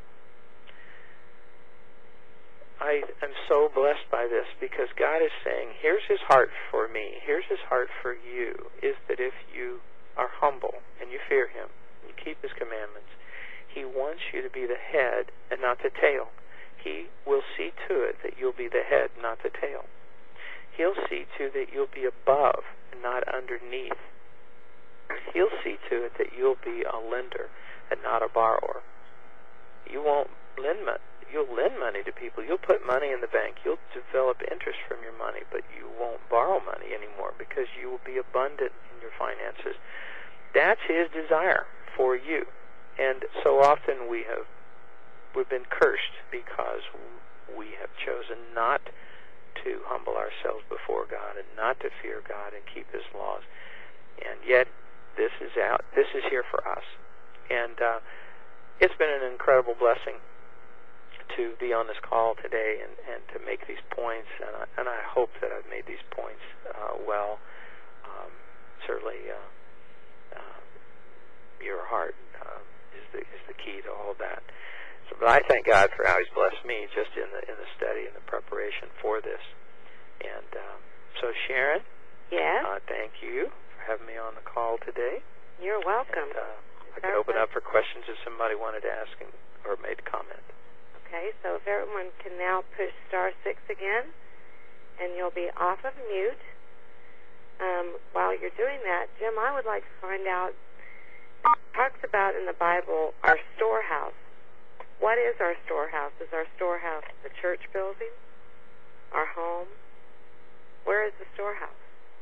I am so blessed by this, because God is saying, here's his heart for me, here's his heart for you, is that if you are humble and you fear him, and you keep his commandments, he wants you to be the head and not the tail. He will see to it that you'll be the head, not the tail. He'll see to it that you'll be above and not underneath. He'll see to it that you'll be a lender and not a borrower. You won't lend money. You'll lend money to people. You'll put money in the bank. You'll develop interest from your money, but you won't borrow money anymore, because you will be abundant in your finances. That's his desire for you. And so often we have we've been cursed because we have chosen not to humble ourselves before God and not to fear God and keep his laws. And yet this is out. This is here for us. And uh, it's been an incredible blessing to be on this call today and, and to make these points. And I, and I hope that I've made these points uh, well. Um, certainly uh, uh, your heart uh, is the is the key to all of that. So, but I thank God for how he's blessed me just in the in the study and the preparation for this. And um, so, Sharon,
Yes?
uh, thank you for having me on the call today.
You're welcome.
And, uh, I can open up for questions if somebody wanted to ask and, or made a comment.
Okay, so if everyone can now push star six again, and you'll be off of mute. Um, while you're doing that, Jim, I would like to find out, it talks about in the Bible our storehouse. What is our storehouse? Is our storehouse the church building? Our home? Where is the storehouse?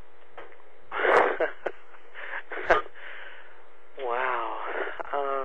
Wow. Um,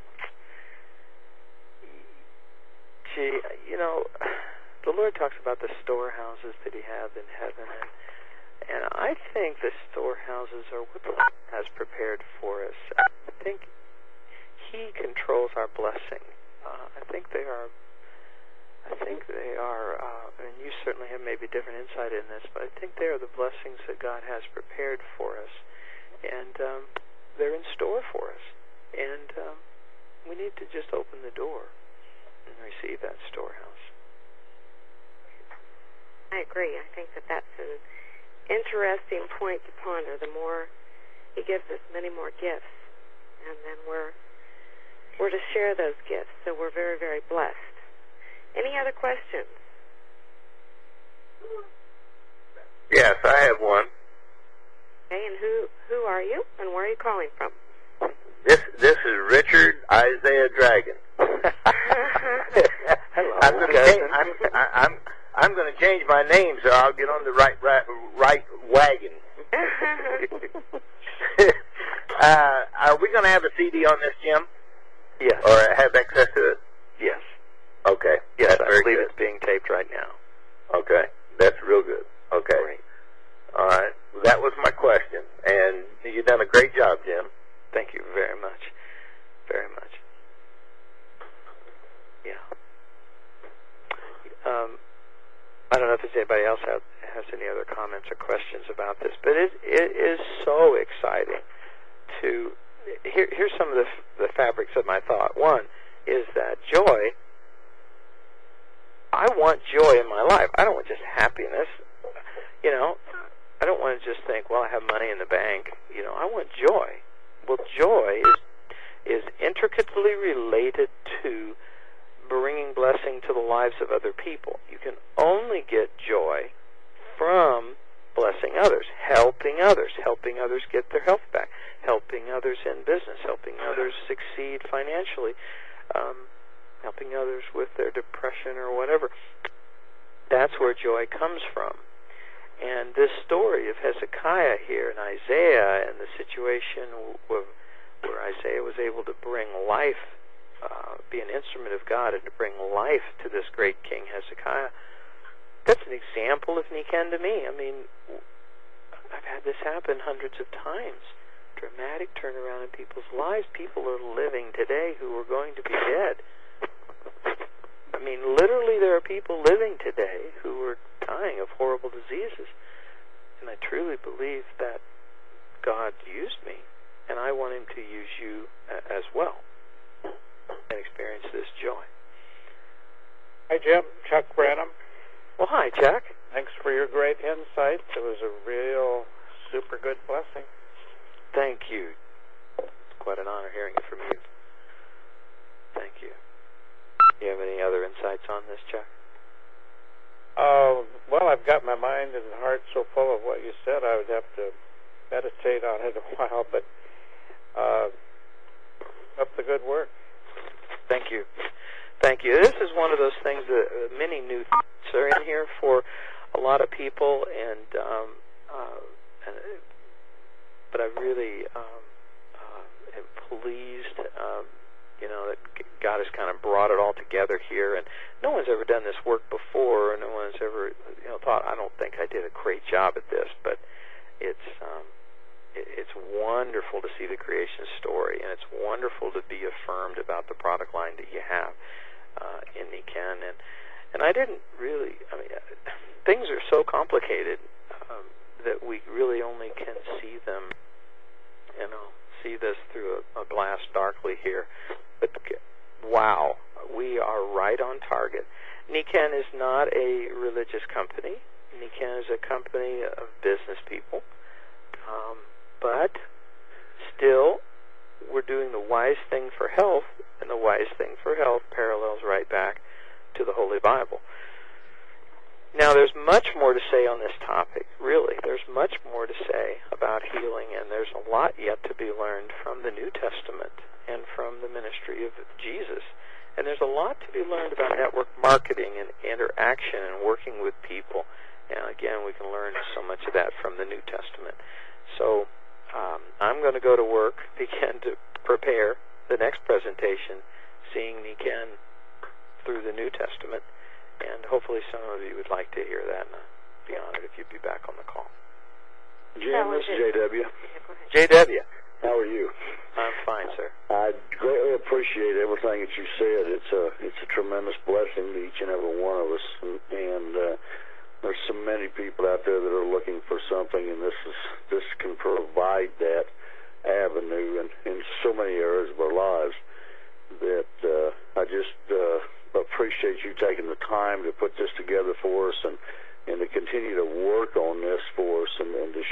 gee, you know, the Lord talks about the storehouses that he has in heaven, and, and I think the storehouses are what the Lord has prepared for us. I think he controls our blessing. Uh, I think they are, I think they are, uh, and you certainly have maybe different insight in this, but I think they are the blessings that God has prepared for us, and um, they're in store for us, and um, we need to just open the door and receive that storehouse.
I agree. I think that that's an interesting point to ponder. The more He gives us, many more gifts, and then we're we're to share those gifts. So we're very, very blessed. Any other questions?
Yes, I have one.
Okay, and who who are you, and where are you calling from?
This this is Richard Isaiah Dragon.
Hello,
I'm going to change. I'm I- I'm I'm going to change my name so I'll get on the right right, right wagon. uh, are we going to have a C D on this, Jim?
Yes.
Or have access to it?
Yes.
Okay.
Yes,
That's
I
very
believe
good.
it's being taped right now.
Okay. That's real good. Okay.
Great.
All right. Well, that was my question, and you've done a great job, Jim.
Thank you very much. Very much. Yeah. Um, I don't know if there's anybody else has, has any other comments or questions about this, but it, it is so exciting to... Here, here's some of the, the fabrics of my thought. One is that joy, I want joy in my life. I don't want just happiness. You know, I don't want to just think, well, I have money in the bank. You know, I want joy. Well, joy is is intricately related to bringing blessing to the lives of other people. You can only get joy from blessing others, helping others, helping others get their health back, helping others in business, helping others succeed financially, um, helping others with their depression or whatever. That's where joy comes from. And this story of Hezekiah here and Isaiah and the situation where, where Isaiah was able to bring life, uh, be an instrument of God and to bring life to this great king Hezekiah, that's an example of Nikan to me. I mean, I've had this happen hundreds of times. Dramatic turnaround in people's lives. People are living today who are going to be dead. I mean, literally there are people living today who are dying of horrible diseases. And I truly believe that God used me, and I want Him to use you a- as well and experience this joy.
Hi, Jim. Chuck Branham.
Well, hi, Chuck.
Thanks for your great insights. It was a real super good blessing.
Thank you. It's quite an honor hearing it from you. Thank you. Do you have any other insights on this, Chuck?
Uh, well, I've got my mind and heart so full of what you said, I would have to meditate on it a while, but uh, up the good work.
Thank you. Thank you. This is one of those things that uh, many new thoughts are in here for a lot of people, and, um, uh, and but I really um, uh, am pleased, um, you know, that God has kind of brought it all together here, and no one's ever done this work before, and no one's ever, you know, thought, I don't think I did a great job at this, but it's um, it, it's wonderful to see the creation story, and it's wonderful to be affirmed about the product line that you have uh, in Nikan, and and I didn't really, I mean, things are so complicated um, that we really only can see them, you know, see this through a, a glass darkly here. But wow, we are right on target. Nikan is not a religious company. Nikan is a company of business people. Um, but still, we're doing the wise thing for health, and the wise thing for health parallels right back to the Holy Bible. Now, there's much more to say on this topic, really. There's much more to say about healing, and there's a lot yet to be learned from the New Testament and from the ministry of Jesus. And there's a lot to be learned about network marketing and interaction and working with people. And again, we can learn so much of that from the New Testament. So um, I'm going to go to work, begin to prepare the next presentation, seeing Nikan through the New Testament. And hopefully some of you would like to hear that, and I'd be honored if you'd be back on the call.
Jim, this is J W.
J W.
How are you?
I'm fine, sir.
I greatly appreciate everything that you said. It's a it's a tremendous blessing to each and every one of us, and, and uh, there's so many people out there that are looking for something, and this is this can provide that avenue in, in so many areas of our lives that uh, I just uh, appreciate you taking the time to put this together for us and, and to continue to work on this for us. And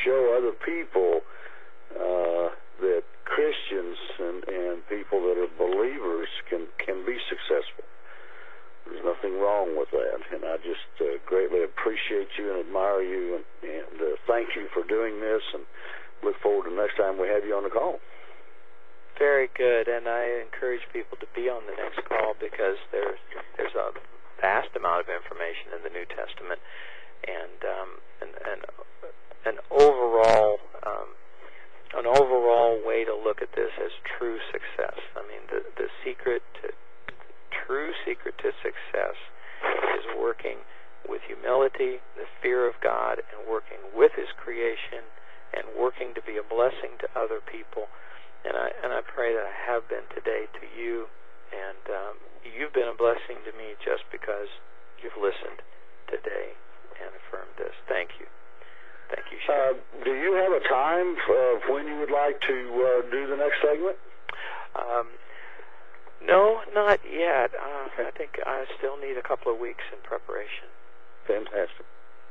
show other people uh, that Christians and, and people that are believers can, can be successful. There's nothing wrong with that, and I just uh, greatly appreciate you and admire you, and, and uh, thank you for doing this, and look forward to the next time we have you on the call.
Very good, and I encourage people to be on the next call because there's there's a vast amount of information in the New Testament, and um, and, and an overall um, an overall way to look at this as true success. I mean, the the secret to true secret to success is working with humility, the fear of God, and working with His creation, and working to be a blessing to other people. And I and I pray that I have been today to you, and um, you've been a blessing to me just because you've listened today and affirmed this. Thank you. Thank you, Sharon.
Uh, do you have a time of when you would like to uh, do the next segment?
Um, no, not yet. Uh, okay. I think I still need a couple of weeks in preparation.
Fantastic.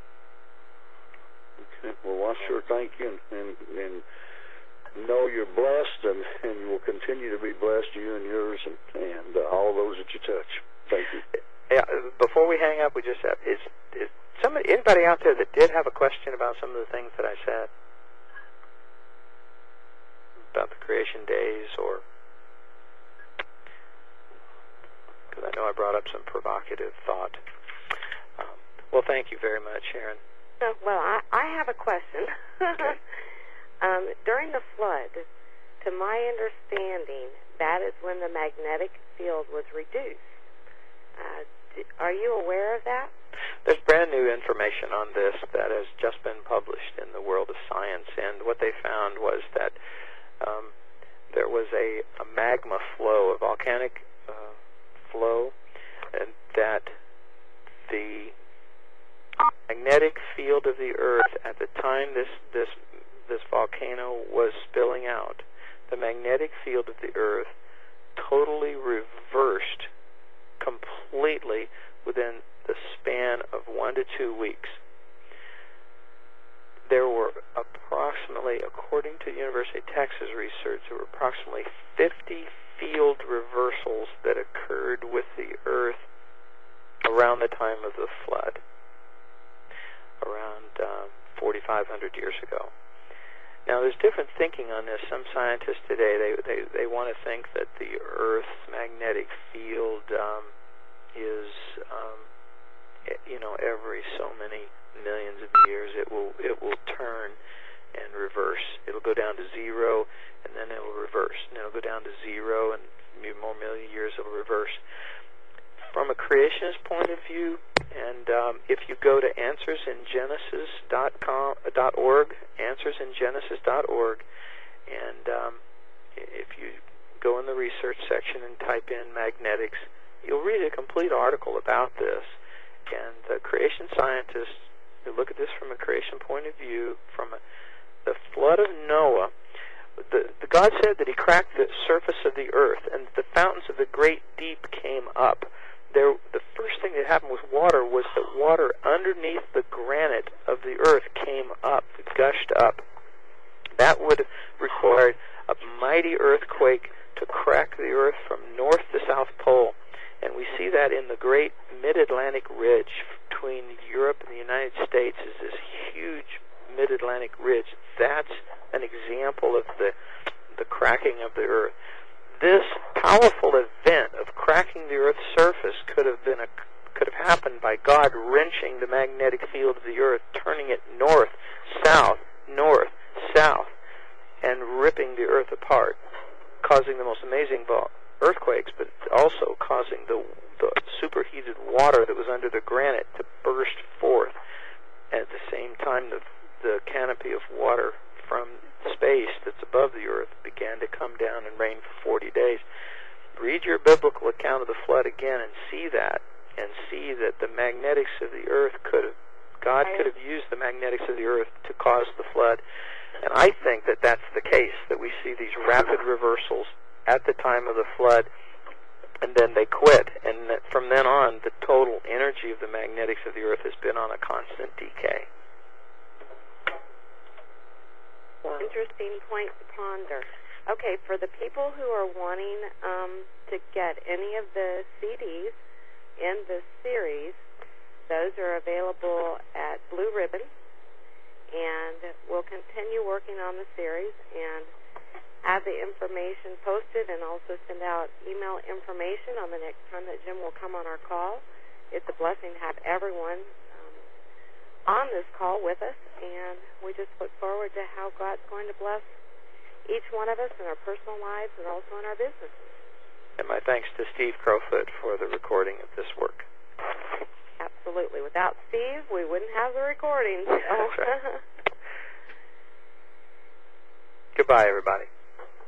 Okay. Well, I sure thank you, and, and, and know you're blessed, and, and you will continue to be blessed, you and yours, and, and uh, all those that you touch. Thank you.
Yeah, before we hang up, we just have, is, is somebody, anybody out there that did have a question about some of the things that I said? About the creation days, or... because I know I brought up some provocative thought. Um, well, thank you very much, Sharon.
Uh, well, I, I have a question.
Okay.
Um, during the flood, to my understanding, that is when the magnetic field was reduced. Uh, do, are you aware of that?
There's brand new information on this that has just been published in the world of science, and what they found was that um, there was a, a magma flow, a volcanic uh, flow, and that the magnetic field of the Earth at the time this this this volcano was spilling out, the magnetic field of the Earth totally reversed completely within the span of one to two weeks. There were approximately, according to University of Texas research, there were approximately fifty field reversals that occurred with the Earth around the time of the flood, around um, forty-five hundred years ago. Now, there's different thinking on this. Some scientists today, they they, they want to think that the Earth's magnetic field um, is, um, you know, every so many millions of years, it will it will turn and reverse. It'll go down to zero, and then it will reverse. And it'll go down to zero, and more million years it'll reverse. From a creationist point of view, and um, if you go to answers in genesis dot org, answers in genesis dot org, and um, if you go in the research section and type in magnetics, you'll read a complete article about this. And the creation scientists who look at this from a creation point of view, from a, the flood of Noah, the, the God said that He cracked the surface of the earth, and the fountains of the great deep came up. There, the first thing that happened with water was that water underneath the granite of the earth came up, gushed up. That would require a mighty earthquake to crack the earth from north to south pole. And we see that in the great mid-Atlantic ridge between Europe and the United States is this huge mid-Atlantic ridge. That's an example of the the cracking of the earth. This powerful event of cracking the Earth's surface could have been a, could have happened by God wrenching the magnetic field of the Earth, turning it north, south, north, south, and ripping the Earth apart, causing the most amazing earthquakes, but also causing the, the superheated water that was under the granite to burst forth. At the same time, the, the canopy of water from space that's above the earth began to come down and rain for forty days. Read your biblical account of the flood again and see that, and see that the magnetics of the earth could have, God could have used the magnetics of the earth to cause the flood. And I think that that's the case, that we see these rapid reversals at the time of the flood, and then they quit. And that from then on, the total energy of the magnetics of the earth has been on a constant decay.
Wow.
Interesting point to ponder. Okay, for the people who are wanting um, to get any of the C Ds in this series, those are available at Blue Ribbon, and we'll continue working on the series and have the information posted and also send out email information on the next time that Jim will come on our call. It's a blessing to have everyone um, on this call with us, and we just look forward to how God's going to bless each one of us in our personal lives and also in our businesses.
And my thanks to Steve Crowfoot for the recording of this work.
Absolutely. Without Steve, we wouldn't have the recording. So.
That's right. Goodbye, everybody.